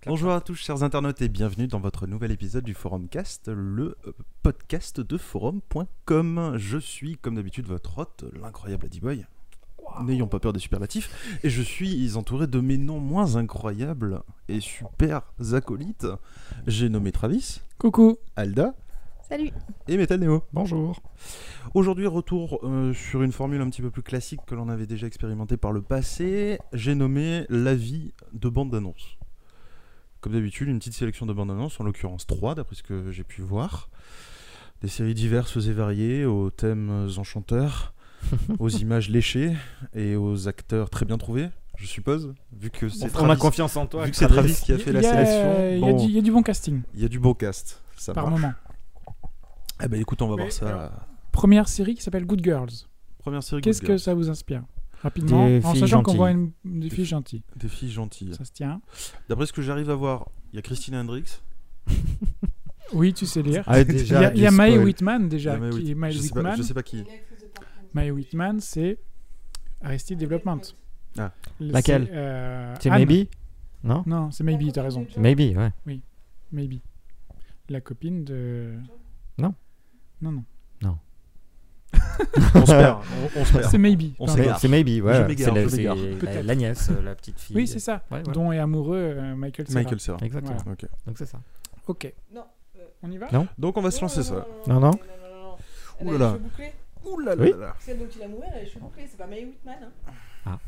Bonjour à tous chers internautes et bienvenue dans votre nouvel épisode du Forumcast, le podcast de forum.com. Je suis comme d'habitude votre hôte, l'incroyable Ladyboy. N'ayons pas peur des superlatifs. Et je suis entouré de mes noms moins incroyables et super acolytes. J'ai nommé Travis. Coucou. Alda. Salut. Et Metal Neo. Bonjour. Aujourd'hui, retour sur une formule un petit peu plus classique que l'on avait déjà expérimenté par le passé. J'ai nommé l'avis de bande-annonce. Comme d'habitude, une petite sélection de bandes-annonces, en l'occurrence 3, d'après ce que j'ai pu voir. Des séries diverses et variées, aux thèmes enchanteurs, aux images léchées et aux acteurs très bien trouvés, je suppose, vu que c'est On a confiance en toi. vu que c'est Travis qui a fait la sélection. Il y a du bon casting. Il y a du beau cast, ça par marche. moment. Eh ben écoute, on va voir ça. Alors, première série qui s'appelle Good Girls. Première série. Qu'est-ce Good que Girls. ça vous inspire rapidement, Des en filles sachant qu'on gentilles. voit des filles gentilles. Des filles gentilles. Ça se tient. D'après ce que j'arrive à voir, il y a Christine Hendricks. Oui, tu sais lire. Ah, Il déjà, y a du Mae spoil. Whitman déjà. Il y a Qui est Mae je sais pas- Whitman. je sais pas qui. Mae Whitman, c'est Arrested Development. Ah. Laquelle C'est Anne. Maybe. Non. Non, c'est Maybe, t'as raison. Maybe, ouais. Maybe. La copine de... Non. Non. On se perd. On se perd. C'est Maybe. On pardon. sait C'est Maybe, ouais. Je ouais. m'égare, C'est je m'égare. Peut-être. la nièce, la petite fille. Oui, c'est ça. Ouais, voilà. Dont est amoureux Michael Cera. Michael Cera. Exactement. Voilà. Ok. Donc c'est ça. Ok. Non. On y va Non. Donc on va se lancer ça. Non. Elle Ouh a là les là. cheveux bouclés. Ouh là là Oui. là là. Celle dont il a mouru, elle a les cheveux bouclés. C'est pas Mae Whitman. Hein. Ah.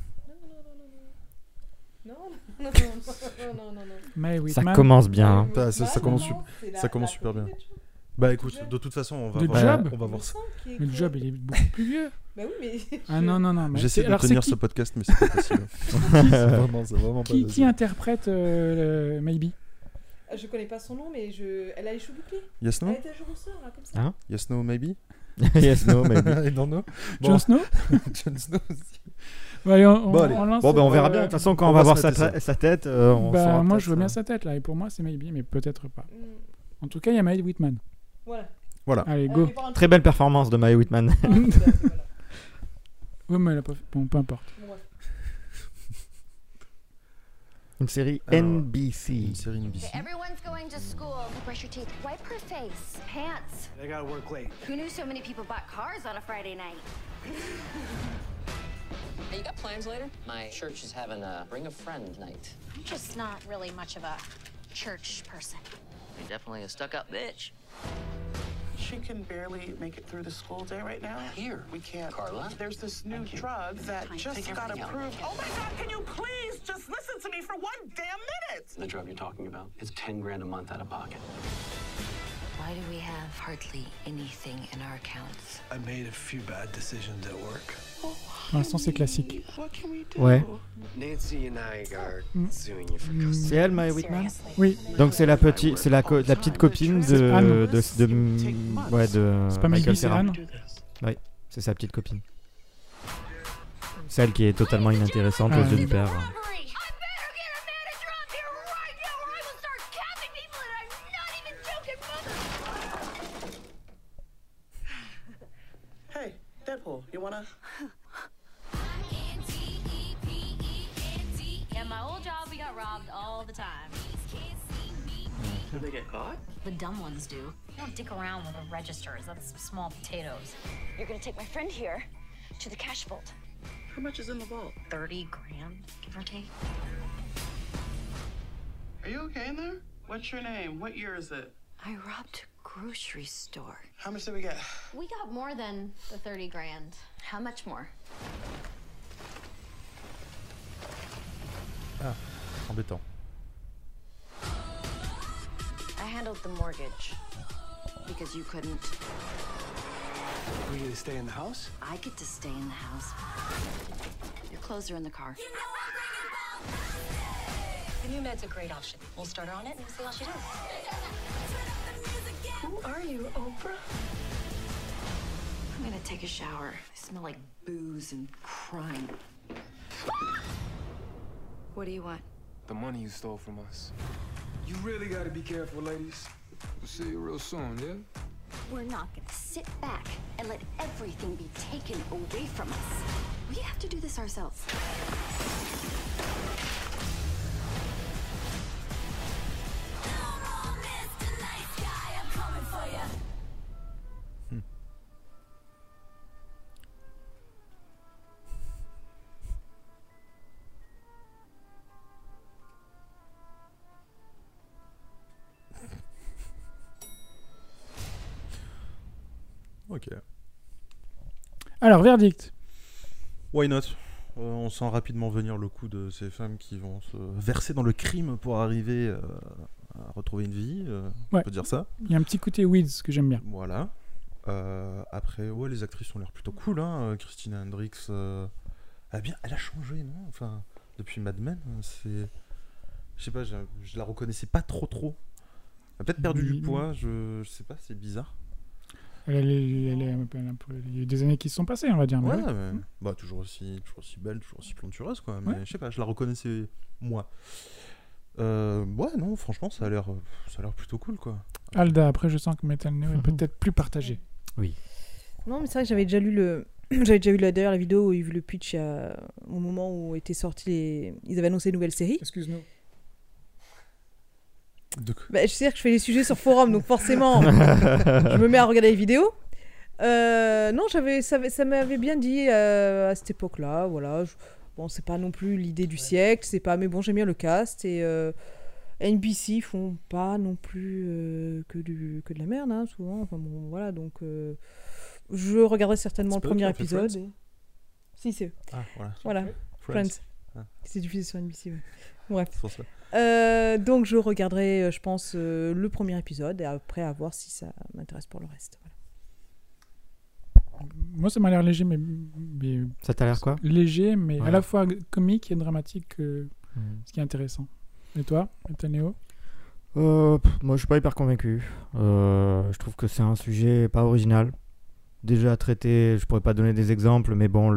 Non. Mae Ça Whitman. commence bien. hein. Ça commence super bien. Bah écoute, de toute façon, on va De voir. Job. On va voir ça. Mais le job, il est beaucoup plus vieux. Bah oui, mais. Ah non. Mais J'essaie de alors, tenir c'est ce podcast, mais c'est pas possible. C'est vraiment pas qui possible. interprète Maybe? Je connais pas son nom, mais elle a les cheveux bouclés. Yes, Elle no? était à jour au sort, là, comme ça. Hein Yes, no, maybe? Yes, no, maybe. I don't know. Bon. Jon Snow? Jon Snow aussi. Bon, allez, Bon, allez. on lance. Bon, ben on verra bien. De toute façon, quand on on va va voir se sa mettre ça. tête, on Bah, saura moi, peut-être, je vois bien sa tête là, et pour moi, c'est Maybe, mais peut-être pas. Mm. En tout cas, il y a Mae Whitman. Voilà. Allez, go. Très belle performance de Mae Whitman. Oui, mais elle a pas fait. Bon, peu importe. Une série Alors, NBC. Une série NBC. Okay, everyone's going to school. Brush your teeth. Wipe her face. Pants. I gotta work late. Who knew so many people bought cars on a Friday night? Hey, you got plans later? My church is having a bring a friend night. I'm just not really much of a church person. You're definitely a stuck-up bitch. She can barely make it through the school day right now. Here. We can't. Carla? There's this new Thank you. drug that Fine, just take got everything out. approved. Oh my God, can you please just listen to me for 1 damn minute? The drug you're talking about is 10 grand a month out of pocket. Why do we have hardly anything in our accounts? I made a few bad decisions at work. Pour l'instant, c'est classique. What can we do? Ouais. Nancy and I are suing you for C'est elle, Mae Whitman. Oui. Donc c'est la petite copine de Anne. de C'est pas Michael Maybe, c'est Cera. Anne. C'est sa petite copine. Celle qui est totalement inintéressante aux yeux du père. Robbery! I better get a manager up here right now or I will start capping people and I'm not even joking, mother! Hey, Deadpool, you wanna? In my old job, we got robbed all the time. Did they get caught? The dumb ones do. You don't dick around with the registers. That's small potatoes. You're gonna take my friend here to the cash vault. How much is in the vault? 30 grand, give or take. Are you okay in there? What's your name? What year is it? I robbed a grocery store. How much did we get? We got more than the 30 grand. How much more? Embêtant. I handled the mortgage because you couldn't. We gonna stay in the house? I get to stay in the house. Your clothes are in the car. The new med's a great option. We'll start her on it and see how she does. Who are you, Oprah? I'm gonna take a shower. I smell like booze and crime. What do you want? The money you stole from us. You really gotta be careful, ladies. We'll see you real soon, yeah? We're not gonna sit back and let everything be taken away from us. We have to do this ourselves. Alors, verdict. Why not? On sent rapidement venir le coup de ces femmes qui vont se verser dans le crime pour arriver à retrouver une vie. On peut dire ça. Il y a un petit côté Weeds que j'aime bien. Voilà. Après, les actrices ont l'air plutôt cool. Hein. Christina Hendricks, elle a changé, non? Enfin, depuis Mad Men, c'est... Je sais pas, je la reconnaissais pas trop. Elle a peut-être perdu du poids, je sais pas, c'est bizarre. Il y a des années qui se sont passées, on va dire. Ouais, mais toujours aussi belle, toujours aussi plantureuse, quoi. Mais je sais pas, je la reconnaissais moi. Non, franchement, ça a l'air plutôt cool, quoi. Alda, après, je sens que Metal Neo est peut-être plus partagé. Oui. Non, mais c'est vrai que j'avais déjà lu d'ailleurs la vidéo où il y a eu le pitch au moment où était sorti ils avaient annoncé une nouvelle série. Excuse-nous. Je sais que je fais les sujets sur forum, donc forcément, je me mets à regarder les vidéos. Non, ça m'avait bien dit à cette époque-là, voilà. Bon, c'est pas non plus l'idée du siècle, mais bon, j'aime bien le cast et NBC font pas non plus que de la merde, hein, souvent. Enfin bon, voilà, donc je regarderai certainement le premier épisode. Si, c'est eux. Ah, voilà. Friends. Ah. C'est diffusé sur NBC. Ouais. Bref. C'est pour ça. Donc je regarderai, je pense, le premier épisode et après à voir si ça m'intéresse pour le reste. Voilà. Moi, ça m'a l'air léger, mais ça t'a l'air quoi? Léger, mais à la fois comique et dramatique, ce qui est intéressant. Et toi, Néo? Moi, je suis pas hyper convaincu. Je trouve que c'est un sujet pas original. Déjà traité, je pourrais pas donner des exemples, mais bon,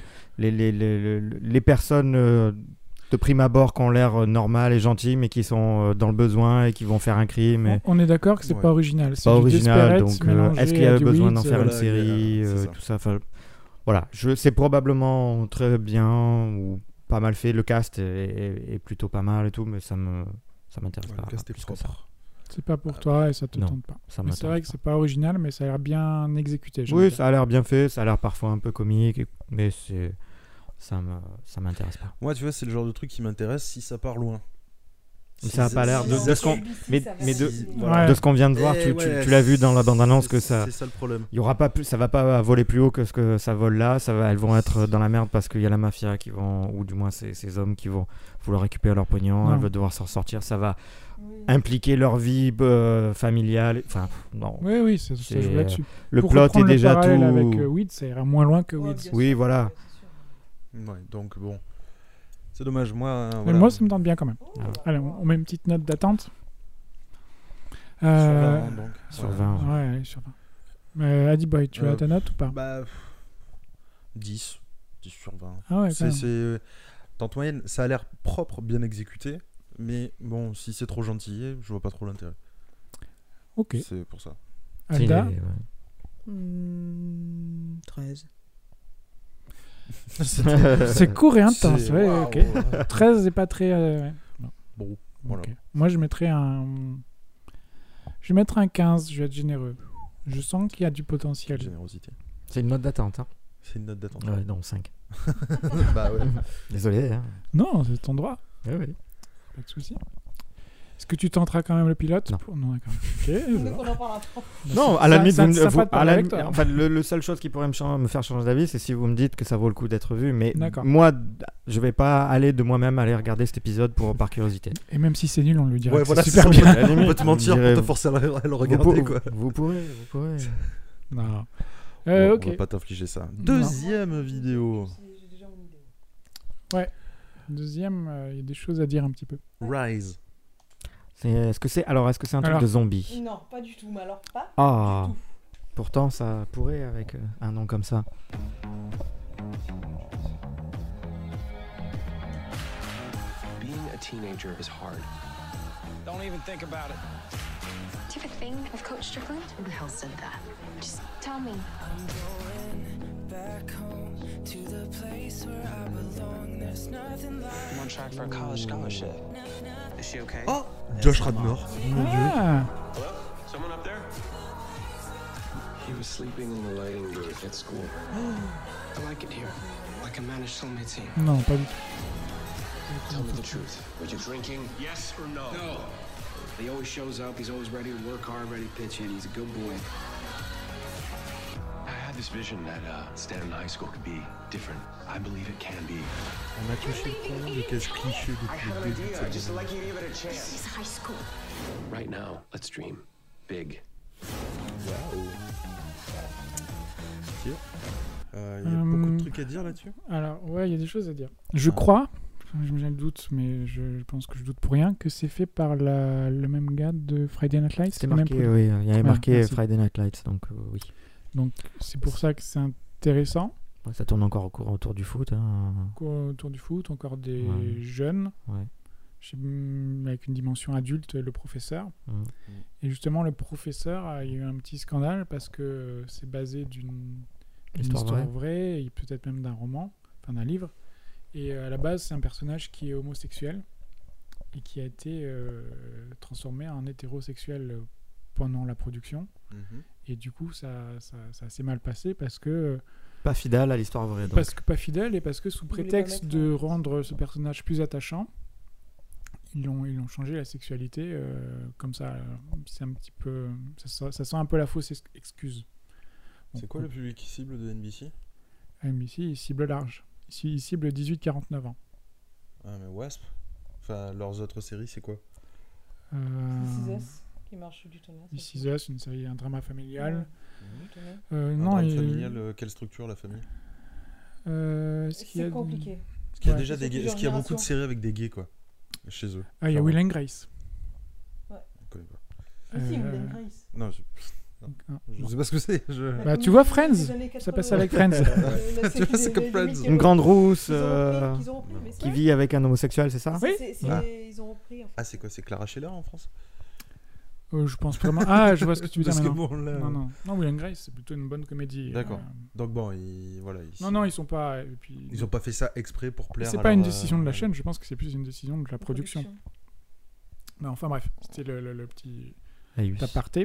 les personnes de prime abord qui ont l'air normales et gentilles, mais qui sont dans le besoin et qui vont faire un crime. On est d'accord que c'est pas original. C'est pas original, donc est-ce qu'il y avait besoin d'en faire une Weeds, série, tout ça. Voilà, c'est probablement très bien ou pas mal fait. Le cast est plutôt pas mal et tout, mais ça m'intéresse pas. Le cast est plus que ça. propre. C'est pas pour toi et ça te tente pas. Mais c'est vrai que c'est pas original, mais ça a l'air bien exécuté. Oui, ça a l'air bien fait, ça a l'air parfois un peu comique, mais ça m'intéresse pas. Moi, tu vois, c'est le genre de truc qui m'intéresse si ça part loin. Ça a pas l'air de ce qu'on voilà. de ce qu'on vient de voir. Tu l'as vu dans la bande-annonce que ça. C'est ça le problème. Il y aura pas plus, ça va pas voler plus haut que ce que ça vole là. Elles vont être dans la merde parce qu'il y a la mafia qui vont, ou du moins ces hommes qui vont vouloir récupérer leur pognon. Elles vont devoir s'en sortir. Ça va impliquer leur vie familiale. Enfin, non. Oui, ça joue là-dessus. Le plot est déjà tout. Avec Weeds, ça ira moins loin que Weeds. Oui, voilà. Ouais, donc bon. C'est dommage, moi... Mais moi, ça me tente bien quand même. Allez, on met une petite note d'attente. Sur 20, donc. Sur 20. Ouais, allez, sur 20. Adi Boy, tu as ta note ou pas? 10 sur 20. Ah ouais, c'est tente moyenne, ça a l'air propre, bien exécuté, mais bon, si c'est trop gentil, je vois pas trop l'intérêt. Ok. C'est pour ça. Alda 13. C'est court et intense, ouais, wow. Ok. 13 c'est pas très... non. Bon, voilà. Okay. Moi je mettrais un 15, je vais être généreux. Je sens qu'il y a du potentiel. Générosité. C'est une note d'attente, hein. C'est une note d'attente. Ouais, non, 5. Bah ouais. Désolé, hein. Non, c'est ton droit. Oui. Pas de souci. Est-ce que tu tenteras quand même le pilote? Non. D'accord. Ok. Non, à la limite, enfin, le seule chose qui pourrait me faire changer d'avis, c'est si vous me dites que ça vaut le coup d'être vu. Mais d'accord. Moi, je vais pas aller de moi-même aller regarder cet épisode par curiosité. Et même si c'est nul, on lui dira. Ouais, voilà, c'est super bien. On peut te mentir pour te forcer à le regarder, quoi. Vous pourrez. Non. Ok. On va pas t'infliger ça. Deuxième vidéo. Ouais. Deuxième, il y a des choses à dire un petit peu. Rise. Est-ce que c'est un truc de zombie? Non, pas du tout, mais alors pas du tout. Pourtant ça pourrait avec un nom comme ça. Being a teenager is hard. Don't even think about it. Do you have a thing with Coach Strickland? Who the hell said that? Just tell me. I'm going back home to the place where I belong. There's nothing like. I'm on track for a college scholarship. Is she okay? Oh, Josh Radnor. Ah. Hello? Someone up there? He was sleeping in the lighting booth at school. I like it here. I can manage soulmate team. Non, pas du tout. Tell me the truth. Were you drinking? Yes or no? No. He always shows up. He's always ready to work hard, ready to pitch in. He's a good boy. I had this vision that Stanton High School could be different. I believe it can be. On a touché le point de quel cliché depuis le début de cette just like you give it a chance. This is high school. Right now, let's dream big. Waouh. Il y a beaucoup de trucs à dire là-dessus. Alors, ouais, il y a des choses à dire. Je crois, j'ai le doute, mais je pense que je doute pour rien, que c'est fait par le même gars de Friday Night Lights. C'était marqué, oui, il y avait marqué merci. Friday Night Lights, donc oui. Donc, c'est pour ça que c'est intéressant. Ouais, ça tourne encore autour du foot. Autour du foot, encore des jeunes. Ouais. Avec une dimension adulte, le professeur. Et justement, le professeur a eu un petit scandale parce que c'est basé d'une histoire vraie, et peut-être même d'un roman, enfin d'un livre. Et à la base, c'est un personnage qui est homosexuel et qui a été transformé en hétérosexuel pendant la production. Et du coup, ça a assez mal passé parce que... Pas fidèle à l'histoire vraie. Donc. Parce que pas fidèle et parce que sous prétexte de rendre ce personnage plus attachant, ils ont changé la sexualité comme ça. C'est un petit peu... Ça sent un peu la fausse excuse. C'est quoi le public cible de NBC? NBC, il cible large. Il cible 18-49 ans. Ah, mais Wasp? Enfin, leurs autres séries, c'est quoi? This Is Us, qui marche du tonnerre. This Is Us, une série, un drama familial. Un drame familial, quelle structure, la famille? C'est compliqué. Est-ce qu'il y a déjà des gays? Est-ce qu'il y a beaucoup de séries avec des gays, quoi, chez eux? Ah, il y a Will and Grace. Ouais. Je connais pas. Si, Will and Grace. Non, je sais pas ce que c'est. Bah, tu vois Friends, ça passe avec Friends. Tu vois, c'est comme Friends. Une grande rousse qui vit avec un homosexuel, c'est ça? Oui. Ils ont repris. En fait. Ah, c'est quoi? C'est Clara Scheller en France? Je pense vraiment. Ah, je vois ce que tu veux dire. Parce que maintenant. bon, là... Non, Will and Grace, c'est plutôt une bonne comédie. D'accord. Donc bon, Non, ils sont pas. Et puis... Ils ont pas fait ça exprès pour plaire. C'est pas une décision de la chaîne. Je pense que c'est plus une décision de la production. Mais enfin bref, c'était le petit aparté.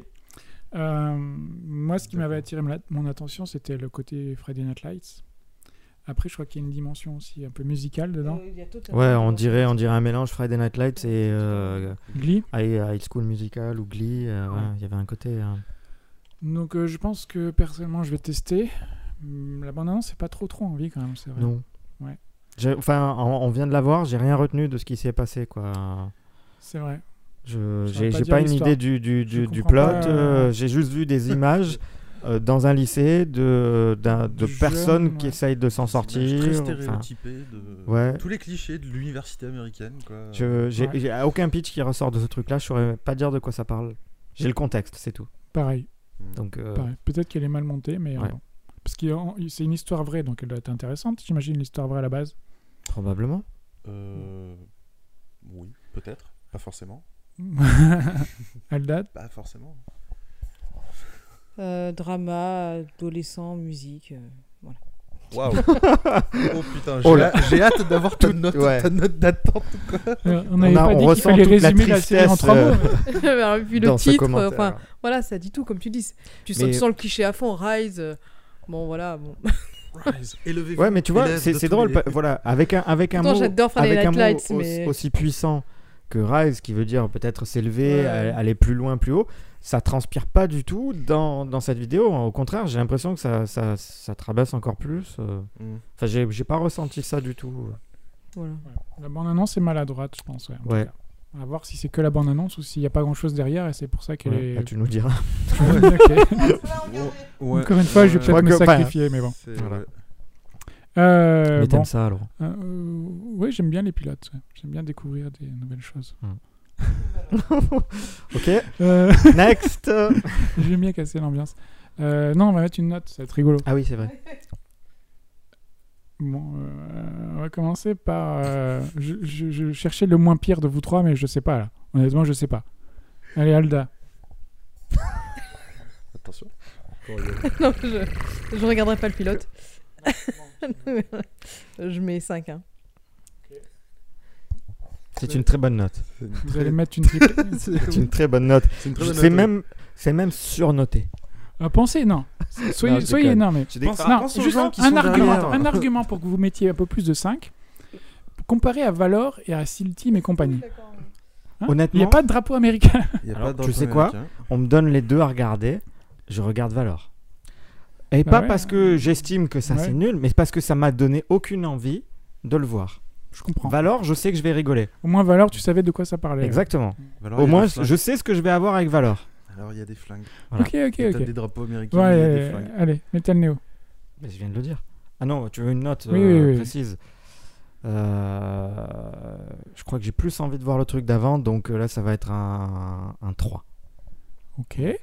Moi, ce qui m'avait attiré mon attention, c'était le côté Friday Night Lights. Après, je crois qu'il y a une dimension aussi un peu musicale dedans. Ouais, on dirait un mélange Friday Night Lights et Glee. High School Musical ou Glee. Il y avait un côté. Donc, je pense que personnellement, je vais tester. La bande-annonce, c'est pas trop envie quand même, c'est vrai. Non. Ouais. On vient de la voir, j'ai rien retenu de ce qui s'est passé, quoi. C'est vrai. J'ai pas une idée du plot. J'ai juste vu des images. Dans un lycée de personnes qui essayent de s'en sortir. Très stéréotypé de tous les clichés de l'université américaine, quoi. J'ai aucun pitch qui ressort de ce truc-là. Je saurais pas dire de quoi ça parle. J'ai le contexte, c'est tout. Pareil. Donc pareil. Peut-être qu'elle est mal montée, mais bon. Parce que c'est une histoire vraie, donc elle doit être intéressante. J'imagine l'histoire vraie à la base. Probablement. Oui, peut-être. Pas forcément. Elle date. Pas forcément. Drama, adolescent, musique, voilà. Waouh. Oh putain, j'ai hâte d'avoir ta note d'attente. On n'avait pas dit qu'il fallait résumer la série en 3 mots. Et puis le titre, enfin, voilà, ça dit tout, comme tu dis. Tu sens le cliché à fond, Rise. Bon, voilà. Bon. Rise, élevez-vous. Ouais, mais tu vois, c'est drôle. Voilà, avec un mot aussi puissant que Rise, qui veut dire peut-être s'élever, aller plus loin, plus haut. Ça transpire pas du tout dans cette vidéo. Au contraire, j'ai l'impression que ça te rabaisse encore plus. Enfin, j'ai pas ressenti ça du tout. Voilà. Ouais. La bande-annonce est maladroite, je pense. Ouais. On va voir si c'est que la bande-annonce ou s'il n'y a pas grand-chose derrière et c'est pour ça qu'elle est... Bah, tu nous diras. Encore une fois, je vais peut-être me sacrifier, mais bon. Mais t'aimes ça alors? Oui, j'aime bien les pilotes. Ouais. J'aime bien découvrir des nouvelles choses. Ok. Next. J'aime bien casser l'ambiance. Non, on va mettre une note, ça va être rigolo. Ah oui, c'est vrai. Bon, on va commencer par... je cherchais le moins pire de vous trois, mais je sais pas là. Honnêtement, je sais pas. Allez, Alda. Attention. Non, je regarderai pas le pilote. Je mets 5. Hein. C'est une très bonne note. Vous allez mettre une triple. C'est une très bonne note. C'est même surnoté. Pensez, non. Soyez non, mais juste un argument pour que vous mettiez un peu plus de 5 comparé à Valor et à Seal Team et compagnie. Hein? Honnêtement, il n'y a pas de drapeau américain. Alors, tu sais quoi? On me donne les deux à regarder. Je regarde Valor. Et pas parce que j'estime que ça c'est nul, mais parce que ça m'a donné aucune envie de le voir. Je comprends. Valor, je sais que je vais rigoler. Au moins, Valor, tu savais de quoi ça parlait. Exactement. Valor, au moins, je sais ce que je vais avoir avec Valor. Alors, il y a des flingues. Voilà. Ok. T'as des drapeaux américains, ouais, il y a des flingues. Allez, Metal Neo. Mais je viens de le dire. Ah non, tu veux une note précise. Je crois que j'ai plus envie de voir le truc d'avant, donc là, ça va être un 3. Ok. Il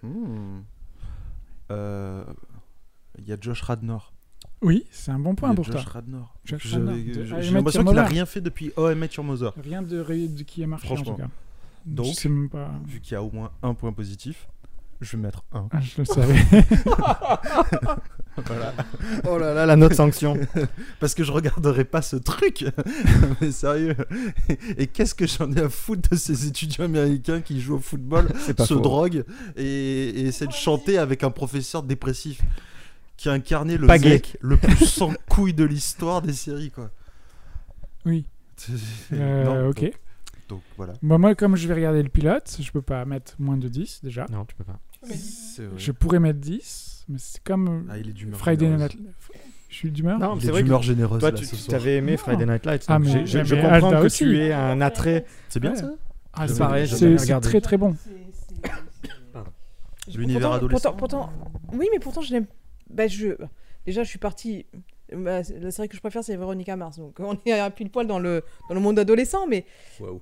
y a Josh Radnor. Oui, c'est un bon point pour toi. Josh Radnor. J'ai l'impression qu'il n'a rien fait depuis How I Met Your Mother. Rien de qui a marché en tout cas. Donc, je sais même pas... vu qu'il y a au moins un point positif, je vais mettre 1. Ah, je le savais. Voilà. Oh là là, la note sanction. Parce que je regarderai pas ce truc. Mais sérieux. Et qu'est-ce que j'en ai à foutre de ces étudiants américains qui jouent au football, se droguent et essaient de chanter avec un professeur dépressif qui a incarné le mec le plus sans couille de l'histoire des séries, quoi. Oui. Non, ok. Donc voilà. Bon, moi, comme je vais regarder le pilote, je peux pas mettre moins de 10 déjà. Non, tu peux pas. Je pourrais mettre 10, mais c'est comme Friday Night. Je suis d'humeur. Non, c'est vrai d'humeur généreuse. Toi, tu t'avais aimé Friday Night Lights. Ah, mais je comprends que tu aies un attrait. C'est bien ça. Ah, c'est très très bon. L'univers adolescent. Pourtant, oui, mais pourtant je n'aime. Déjà, je suis partie. La série que je préfère, c'est Veronica Mars. Donc, on est à pile poil dans le monde adolescent, mais. Waouh.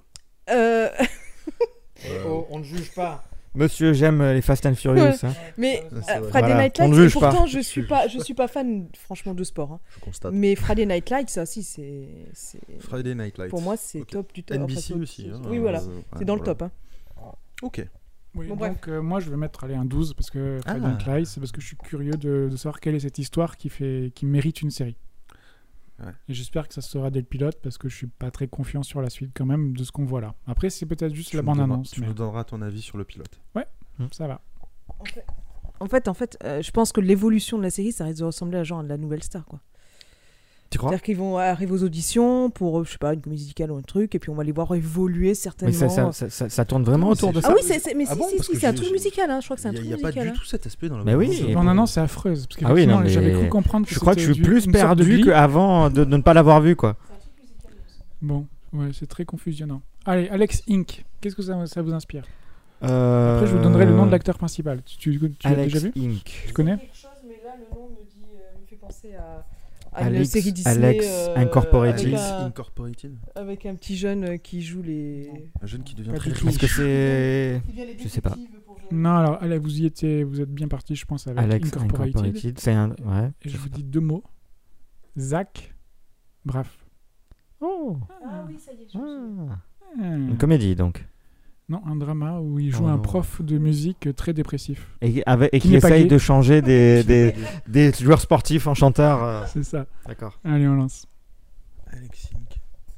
On ne juge pas. Monsieur, j'aime les Fast and Furious. Hein. Mais Friday Night Lights, pourtant, je suis pas fan, franchement, de sport. Hein. Je constate. Mais Friday Night Lights, ça, si, c'est. Friday Night Lights. Pour moi, c'est top du top. NBC aussi. Hein, oui, voilà. C'est dans le top. Hein. Ok. Oui, bon, donc moi je vais mettre un 12 parce que Friday Night Lights, c'est parce que je suis curieux de savoir quelle est cette histoire qui mérite une série. Ouais. Et j'espère que ça sera dès le pilote parce que je suis pas très confiant sur la suite quand même de ce qu'on voit là. Après c'est peut-être juste la bande-annonce. Tu nous donneras ton avis sur le pilote. Ouais, ça va. En fait, je pense que l'évolution de la série, ça risque de ressembler à genre à de la nouvelle star, quoi. Tu crois ? C'est-à-dire qu'ils vont arriver aux auditions pour, je sais pas, une comédie musicale ou un truc, et puis on va les voir évoluer certainement. Mais ça tourne vraiment autour de ça. Ah oui, c'est un truc musical, hein. Je crois que c'est un truc musical. Il n'y a pas du tout cet aspect dans la bande-annonce. La bande-annonce, c'est affreuse. Parce qu'effectivement, j'avais cru comprendre que je crois que je suis plus perdu qu'avant de ne pas l'avoir vu, quoi. Bon, ouais, c'est très confusionnant. Allez, Alex Inc. Qu'est-ce que ça vous inspire ? Après, je vous donnerai le nom de l'acteur principal. Tu l'as déjà vu ? Inc. Tu connais ? Mais là, le nom me fait penser à Alex, une série Disney, Alex Incorporated. Avec un petit jeune qui joue les... Un jeune qui devient très riche. Est-ce que c'est... Je sais pas. Non, alors allez, vous êtes bien parti, je pense, avec Alex Incorporated. C'est un... Ouais, et je vous dis 2 mots. Zach Braff. Oh. Ah oui, ça y est. Une comédie, donc. Non, un drama où il joue un prof de musique très dépressif. Et qui essaye de changer des joueurs sportifs en chanteurs. C'est ça. D'accord. Allez, on lance. Alex Inc.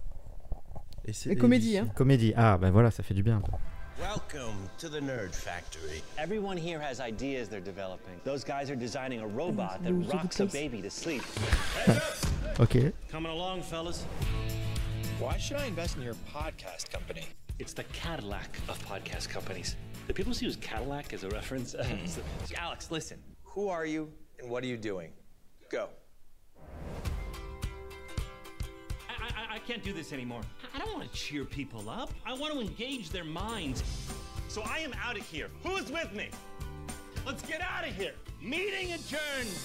Et c'est comédie, hein. Comédie. Ah, ben voilà, ça fait du bien. Welcome to the Nerd Factory. Everyone here has ideas they're developing. Those guys are designing a robot that rocks a baby to sleep. Okay. Coming along, fellas. Why should I invest in your podcast company? It's the Cadillac of podcast companies. The people use Cadillac as a reference. Alex, listen. Who are you and what are you doing? Go. I can't do this anymore. I don't want to cheer people up. I want to engage their minds. So I am out of here. Who's with me? Let's get out of here. Meeting adjourned.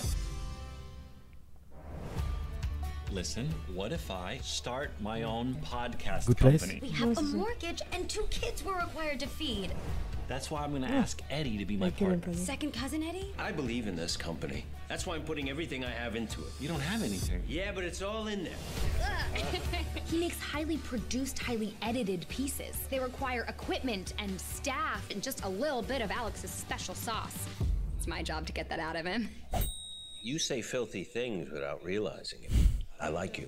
Listen, what if I start my own podcast company? We have a mortgage and 2 kids we're required to feed. That's why I'm going to ask Eddie to be my partner. Second cousin Eddie? I believe in this company. That's why I'm putting everything I have into it. You don't have anything. Yeah, but it's all in there. He makes highly produced, highly edited pieces. They require equipment and staff and just a little bit of Alex's special sauce. It's my job to get that out of him. You say filthy things without realizing it. I like you.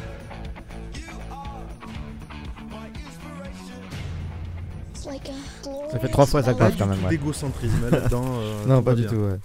Ça fait 3 fois Zach Braff quand même. Pas du tout d'égocentrisme là-dedans. Non, pas du tout, ouais.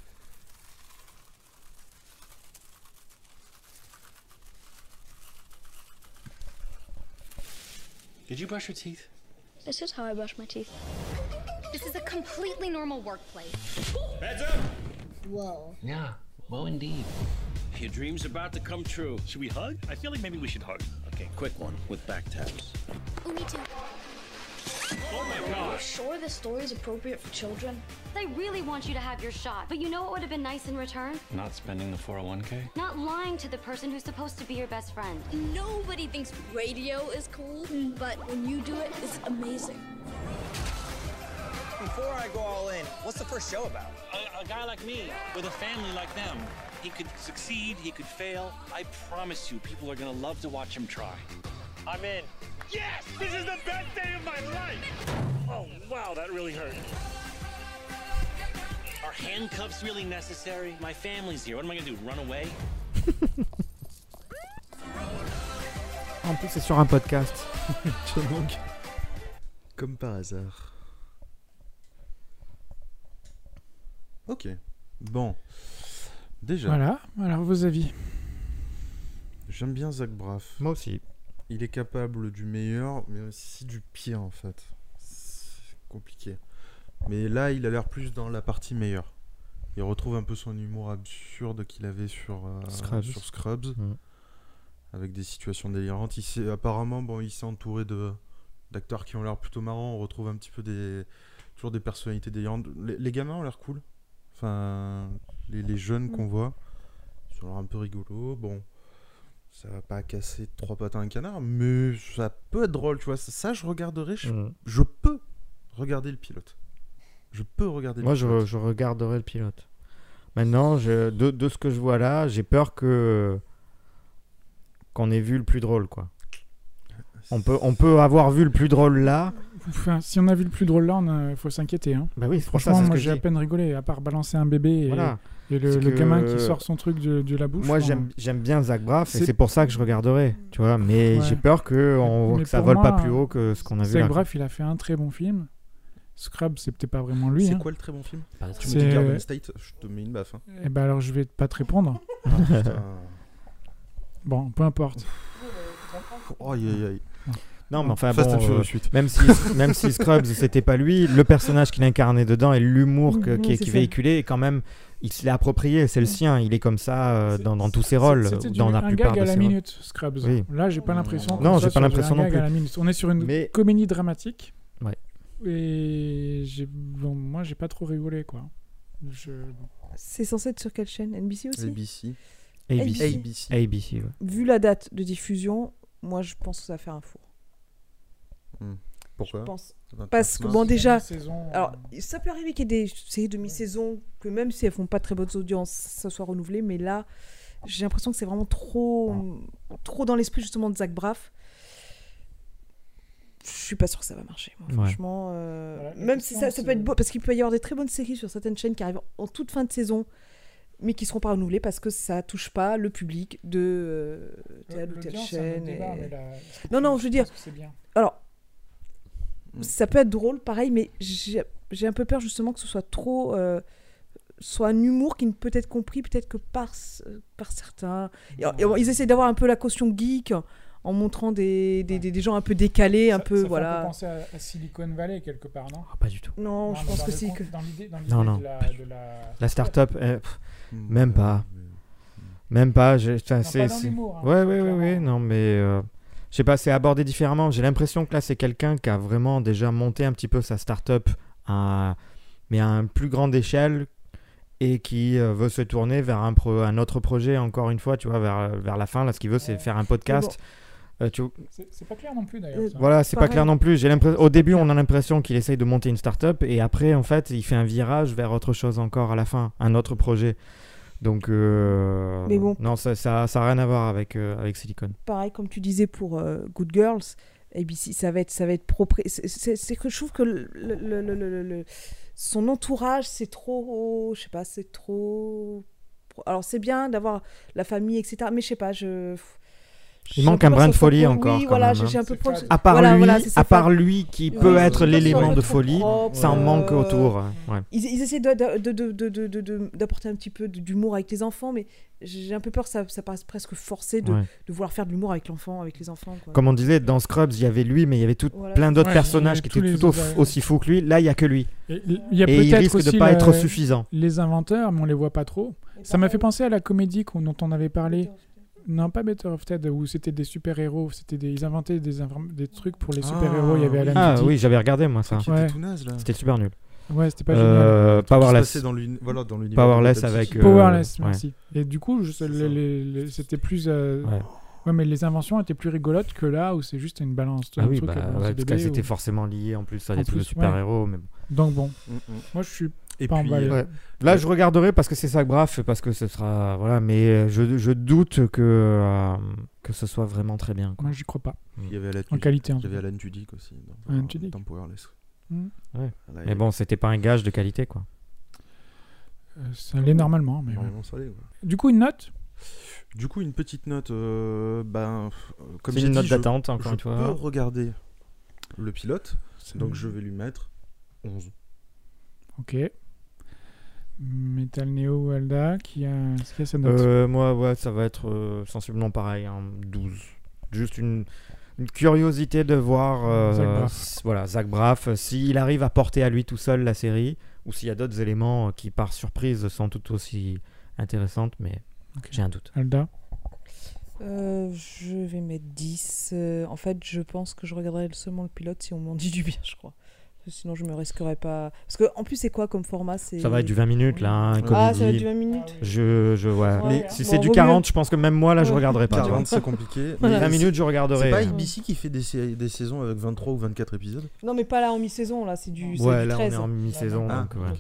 Did you brush your teeth? This is how I brush my teeth. This is a completely normal workplace. Heads up! Whoa. Yeah. Well, indeed. Your dream's about to come true. Should we hug? I feel like maybe we should hug. Okay, quick one with back taps. Oh, me too. Oh my Are you gosh. sure this story is appropriate for children? They really want you to have your shot, but you know what would have been nice in return? Not spending the 401k? Not lying to the person who's supposed to be your best friend. Nobody thinks radio is cool, but when you do it, it's amazing. Before I go all in, what's the first show about? A guy like me, with a family like them. He could succeed, he could fail. I promise you, people are gonna love to watch him try. I'm in. Yes! This is the best day of my life! Oh, wow, that really hurt. Are handcuffs really necessary? My family's here. What am I gonna do, run away? En plus, c'est sur un podcast. Donc, comme par hasard. Ok. Bon. Déjà. Voilà. Alors, vos avis. J'aime bien Zach Braff. Moi aussi. Il est capable du meilleur, mais aussi du pire, en fait. C'est compliqué. Mais là, il a l'air plus dans la partie meilleure. Il retrouve un peu son humour absurde qu'il avait sur Scrubs. Avec des situations délirantes. Apparemment, il s'est entouré d'acteurs qui ont l'air plutôt marrants. On retrouve un petit peu toujours des personnalités délirantes. Les gamins ont l'air cool. Enfin, les jeunes qu'on voit, ils ont l'air un peu rigolos. Bon, ça va pas casser 3 pattes à un canard, mais ça peut être drôle, tu vois. Ça, je regarderai. Je peux regarder le pilote. Moi, je regarderai le pilote. Maintenant, de ce que je vois là, j'ai peur qu'on ait vu le plus drôle, quoi. On peut avoir vu le plus drôle là. Enfin, si on a vu le plus drôle là, il faut s'inquiéter. Hein. Bah oui, franchement, moi j'ai à peine rigolé, à part balancer un bébé et le gamin qui sort son truc de la bouche. Moi j'aime bien Zach Braff et c'est pour ça que je regarderai, tu vois. Mais j'ai peur que ça vole pas plus haut que ce qu'on a vu là. Zach Braff, il a fait un très bon film. Scrubs, c'est peut-être pas vraiment lui. C'est quoi le très bon film? Tu me dis Garden State, je te mets une baffe. Hein. Et bah alors je vais pas te répondre. Bon, peu importe. Oh, aïe. Non, mais enfin, même si Scrubs, c'était pas lui, le personnage qu'il incarnait dedans et l'humour qui véhiculait, quand même, il se l'est approprié, c'est le sien, il est comme ça dans tous ses rôles, dans la plupart de ses rôles. Un gag à la minute, Scrubs. Oui. Là, j'ai pas l'impression. Non, j'ai pas l'impression non plus. On est sur une comédie dramatique. Ouais. Et moi, j'ai pas trop rigolé, quoi. C'est censé être sur quelle chaîne? NBC aussi? ABC, ouais. Vu la date de diffusion, moi, je pense que ça va faire un four. Pourquoi? Je pense. Parce que déjà, alors ça peut arriver qu'il y ait des séries de mi-saison que même si elles font pas très bonnes audiences, ça soit renouvelé, mais là, j'ai l'impression que c'est vraiment trop dans l'esprit justement de Zach Braff. Je suis pas sûr que ça va marcher. Moi, franchement, même si ça peut être beau, parce qu'il peut y avoir des très bonnes séries sur certaines chaînes qui arrivent en toute fin de saison, mais qui seront pas renouvelées parce que ça touche pas le public de telle ou telle chaîne. Non, je veux dire. Alors. Ça peut être drôle, pareil, mais j'ai un peu peur justement que ce soit trop... soit un humour qui ne peut être compris peut-être que par certains. Ils essaient d'avoir un peu la caution geek en montrant des gens un peu décalés, un peu, voilà. Ça fait penser à Silicon Valley quelque part, non? Pas du tout. Non, je pense que c'est que... Dans l'idée non. La start-up, même pas. Même pas. Pas dans l'humour. Ouais, non, mais... Je sais pas, c'est abordé différemment. J'ai l'impression que là, c'est quelqu'un qui a vraiment déjà monté un petit peu sa start-up, mais à une plus grande échelle et qui veut se tourner vers un autre projet, encore une fois, tu vois, vers la fin. Là, ce qu'il veut, c'est faire un podcast. C'est pas clair non plus, d'ailleurs. Voilà, c'est pas clair non plus. Au début, on a l'impression qu'il essaye de monter une start-up et après, en fait, il fait un virage vers autre chose encore à la fin, un autre projet. Donc, mais bon. Non, ça n'a rien à voir avec Silicon. Pareil, comme tu disais pour Good Girls, ABC, ça va être propre. C'est que je trouve que son entourage, c'est trop. Je sais pas, c'est trop. Alors, c'est bien d'avoir la famille, etc. Mais je sais pas, il manque un brin de folie encore. Oui, voilà, même, j'ai un peu peur. À part lui qui peut être l'élément de folie, ça en manque autour. Ouais. Ils essaient d'apporter un petit peu d'humour avec les enfants, mais j'ai un peu peur que ça paraisse presque forcé de vouloir faire de l'humour avec les enfants. Quoi. Comme on disait, dans Scrubs, il y avait lui, mais il y avait plein d'autres personnages qui étaient tout aussi fous que lui. Là, il n'y a que lui. Et il risque de ne pas être suffisant. Les inventeurs, mais on ne les voit pas trop. Ça m'a fait penser à la comédie dont on avait parlé. Non, pas Better of Ted, où c'était des super-héros. Ils inventaient des trucs pour les super-héros. Il y avait Alan Tudyk. Ah oui, j'avais regardé moi ça. C'était tout naze, là. C'était super nul. Ouais, c'était pas génial. Powerless. Dans l'univers Powerless avec. Powerless, merci. Et du coup, c'était plus. Ouais, mais les inventions étaient plus rigolotes que là où c'est juste une balance. Ah oui, parce qu'elles étaient forcément liées en plus à des trucs de super-héros. Mais bon. Donc bon, moi je suis pas emballé. Là, je regarderai parce que c'est Zach Braff, parce que ce sera. Voilà, mais je doute que ce soit vraiment très bien. Moi, j'y crois pas. Il y avait en qualité. Il y avait Alan Tudyk aussi dans Powerless. Ouais. Mais bon, c'était pas un gage de qualité, quoi. Ça l'est normalement. Mais du coup, une note. Du coup, une petite note. Comme c'est une note d'attente, encore une fois. Je peux regarder le pilote, donc je vais lui mettre 11. Ok. Metal Neo Alda, qui a sa note. Moi, ça va être sensiblement pareil, 12. Juste une curiosité de voir Zach Braff, s'il arrive à porter à lui tout seul la série, ou s'il y a d'autres éléments qui, par surprise, sont tout aussi intéressantes, mais j'ai un doute. Alda je vais mettre 10. En fait, je pense que je regarderai seulement le pilote si on m'en dit du bien, je crois. Sinon, je me risquerais pas. Parce que en plus, c'est quoi comme format? Ça va être du 20 minutes là, comédie. Ah, ça va être du 20 minutes. Mais si c'est du 40, je pense que même moi là, je regarderai pas. 40, c'est compliqué. Mais 20 minutes, je regarderai. C'est pas ABC qui fait des saisons avec 23 ou 24 épisodes? Non, mais pas là en mi-saison, là, c'est du 13. Ouais, là, on est en mi-saison.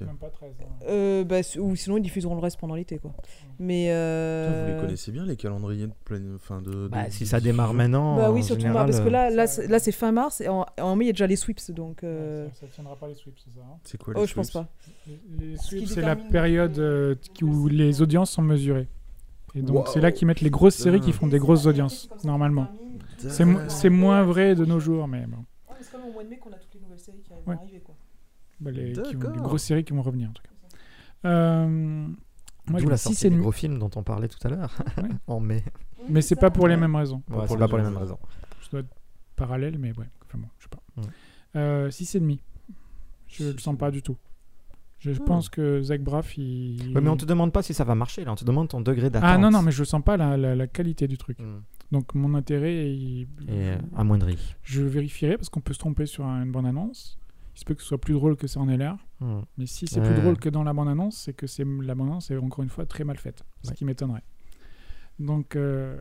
Ou sinon, ils diffuseront le reste pendant l'été, quoi. Mais vous les connaissez bien, les calendriers de si ça démarre maintenant. Bah oui, surtout parce que là c'est fin mars et en mai il y a déjà les sweeps, donc. Ça tiendra pas les sweeps, c'est ça? C'est quoi les sweeps? Je pense pas. Les sweeps, c'est la période où les audiences sont mesurées. Et donc c'est là qu'ils mettent les grosses séries qui font des grosses audiences normalement. C'est moins vrai de nos jours, mais bon. C'est comme au mois de mai qu'on a toutes les nouvelles séries qui vont arriver, quoi. Les grosses séries qui vont revenir en tout cas. D'où la sortie des gros films dont on parlait tout à l'heure en mai. Mais c'est pas pour les mêmes raisons. C'est pas pour les mêmes raisons. Ça doit être parallèle, mais ouais. Enfin bon, je sais pas. 6,5. Je le sens pas du tout. Je pense que Zach Braff, il... Ouais, mais on te demande pas si ça va marcher, là. On te demande ton degré d'attente. Ah non, mais je sens pas la qualité du truc. Donc mon intérêt est amoindri. Je vérifierai parce qu'on peut se tromper sur une bande-annonce. Il se peut que ce soit plus drôle que c'est en LR. Mais si c'est plus drôle que dans la bande-annonce, c'est que la bande-annonce est encore une fois très mal faite. Ce qui m'étonnerait. Donc,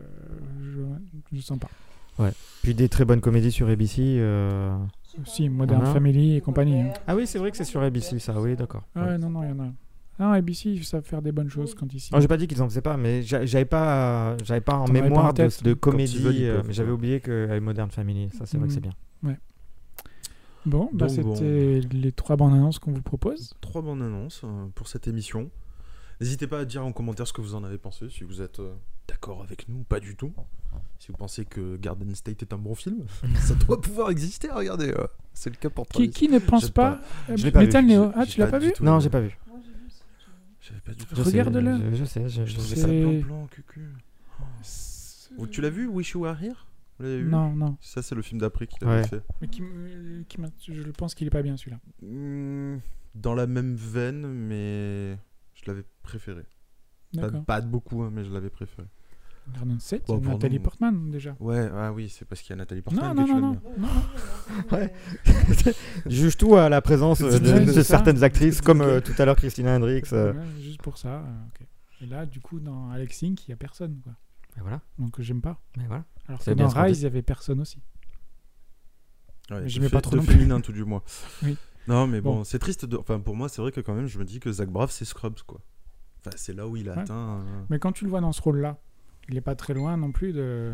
je sens pas. Ouais. Puis des très bonnes comédies sur ABC. Si, Modern Family et compagnie. Ah oui, c'est vrai que c'est sur ABC, ça. Oui, d'accord. Ouais, non, il y en a. Non, ABC, ils savent faire des bonnes choses quand ils s'y... Non, j'ai pas dit qu'ils en faisaient pas, mais j'avais pas en mémoire de comédie. Mais j'avais oublié qu'avec Modern Family, ça, c'est vrai que c'est bien. Ouais. Bon, c'était les 3 bandes annonces qu'on vous propose. 3 bandes annonces pour cette émission. N'hésitez pas à dire en commentaire ce que vous en avez pensé, si vous êtes d'accord avec nous ou pas du tout. Si vous pensez que Garden State est un bon film, ça doit pouvoir exister, regardez. C'est le cas pour Travis. Qui ne pense pas Metal Neo. Ah, tu l'as pas vu? Non, j'ai pas vu. J'avais pas du tout. Regarde-le. Je sais. C'est plan, cucu. Tu l'as vu, Wish You Were Here? Non. Ça, c'est le film d'après qu'il avait fait. Mais je pense qu'il est pas bien celui-là. Dans la même veine, mais je l'avais préféré. Pas de beaucoup, mais je l'avais préféré. Garden State, c'est Nathalie Portman déjà. Ouais, oui, c'est parce qu'il y a Nathalie Portman que tu l'aimes bien. Ouais. Juge tout à la présence de certaines actrices, comme tout à l'heure Christina Hendricks. Juste pour ça. Et là, du coup, dans Alex Inc, il n'y a personne, quoi. Et voilà. Donc j'aime pas. Mais voilà. Alors que dans Rise, il n'y avait personne aussi. Ouais, mais j'aimais pas trop de féminin tout du moins. Oui. Non, mais bon, c'est triste. Enfin, pour moi, c'est vrai que quand même, je me dis que Zach Braff, c'est Scrubs, quoi. Enfin, c'est là où il a atteint. Mais quand tu le vois dans ce rôle-là, il est pas très loin non plus de...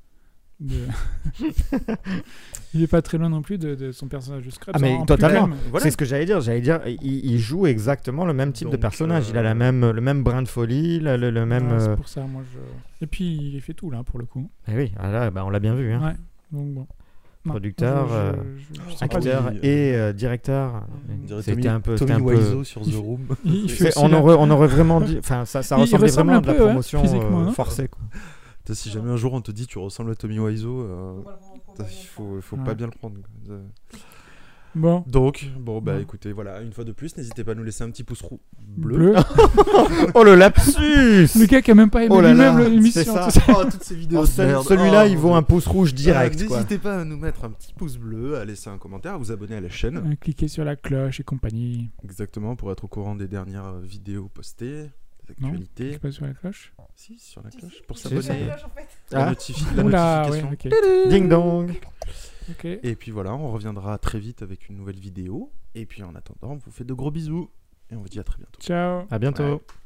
il est pas très loin non plus de son personnage de Scrubs. Ah mais totalement. C'est ce que j'allais dire. Il joue exactement le même type de personnage. Il a le même brin de folie, le même. C'est pour ça, moi Et puis il fait tout là pour le coup. Et oui, là, on l'a bien vu. Hein. Ouais. Donc bon. Producteur, acteur et directeur. C'était un peu Tommy Wiseau sur The Room. On aurait vraiment dit. Enfin, ça ressemblait vraiment à de la promotion forcée. Si jamais un jour on te dit tu ressembles à Tommy Wiseau, il faut pas bien le prendre. Bon. Donc, écoutez, voilà, une fois de plus, n'hésitez pas à nous laisser un petit pouce bleu. Oh le lapsus. Le gars qui a même pas aimé lui-même l'émission. C'est ça. Oh, toutes ces vidéos. Celui-là, il vaut un pouce rouge direct. N'hésitez pas à nous mettre un petit pouce bleu, à laisser un commentaire, à vous abonner à la chaîne. Cliquez sur la cloche et compagnie. Exactement, pour être au courant des dernières vidéos postées, des actualités. Non, pas sur la cloche. Si, sur la cloche, pour s'abonner. La notification. Okay. Ding dong. Okay. Et puis voilà, on reviendra très vite avec une nouvelle vidéo. Et puis en attendant, on vous fait de gros bisous. Et on vous dit à très bientôt. Ciao. À bientôt. Ouais.